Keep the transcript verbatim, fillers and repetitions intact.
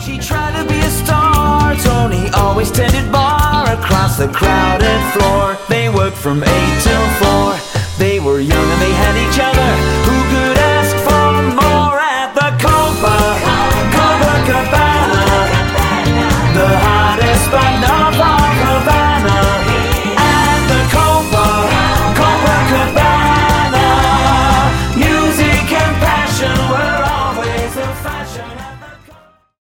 She tried to be a star. Tony always tended bar across the crowded floor. They worked from eight till four. They were young and they had each other.